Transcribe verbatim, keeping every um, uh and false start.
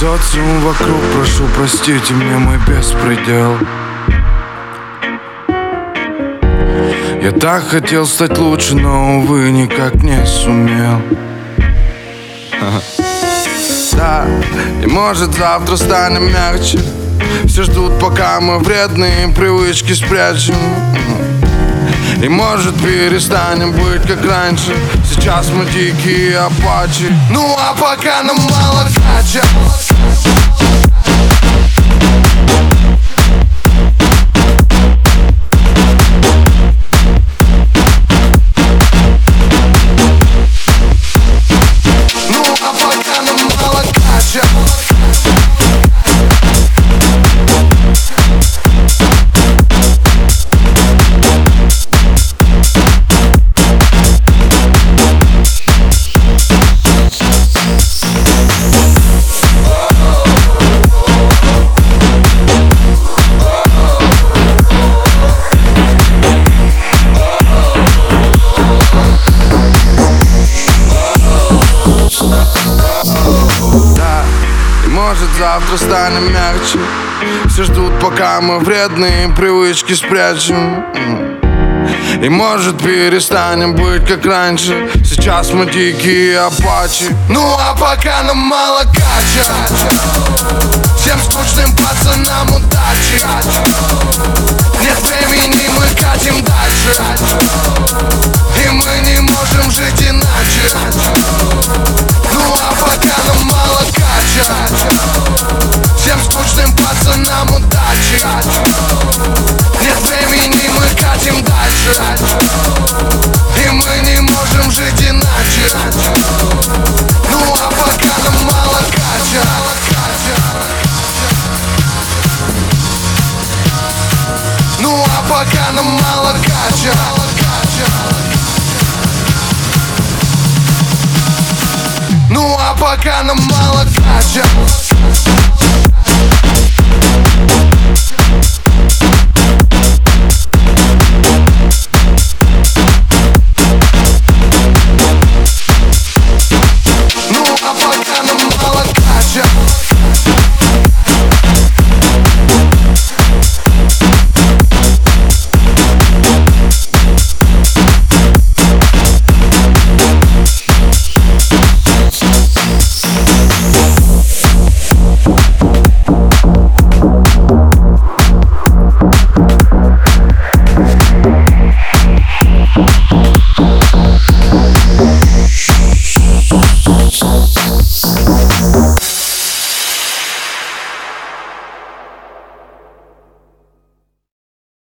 Социум вокруг, прошу простите мне мой беспредел. Я так хотел стать лучше, но, увы, никак не сумел. Да, и может завтра станем мягче. Все ждут, пока мы вредные привычки спрячем. И может перестанем быть как раньше. Сейчас мы дикие апачи. Ну а пока нам мало кача. Ну а пока нам мало кача. Да, и может завтра станем мягче. Все ждут, пока мы вредные привычки спрячем. И может перестанем быть как раньше. Сейчас мы дикие апачи. Ну а пока нам мало кача. Всем скучным пацанам удачи. Нет времени, мы катим дальше. И мы не можем жить иначе. Ну а пока нам мало кача. Всем скучным пацанам удачи. Нет времени, мы катим дальше. И мы не можем жить иначе. Ну а пока нам мало кача. Ну а пока нам мало кача. Ну а пока нам мало кача.